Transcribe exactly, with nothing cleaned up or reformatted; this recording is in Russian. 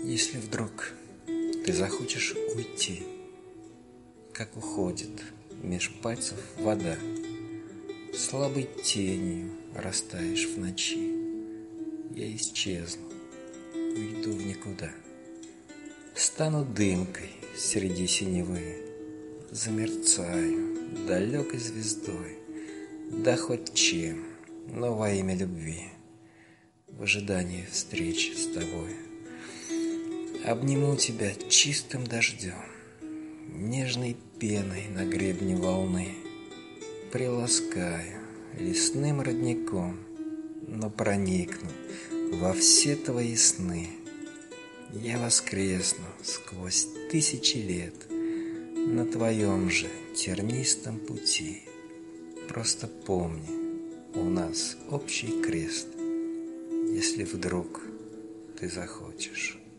Если вдруг ты захочешь уйти, как уходит меж пальцев вода, слабой тенью растаешь в ночи. Я исчезну, уйду в никуда, стану дымкой среди синевы, замерцаю далекой звездой, да хоть чем, но во имя любви, в ожидании встречи с тобой. Обниму тебя чистым дождем, нежной пеной на гребне волны, приласкаю лесным родником, но проникну во все твои сны. Я воскресну сквозь тысячи лет на твоем же тернистом пути. Просто помни, у нас общий крест, если вдруг ты захочешь.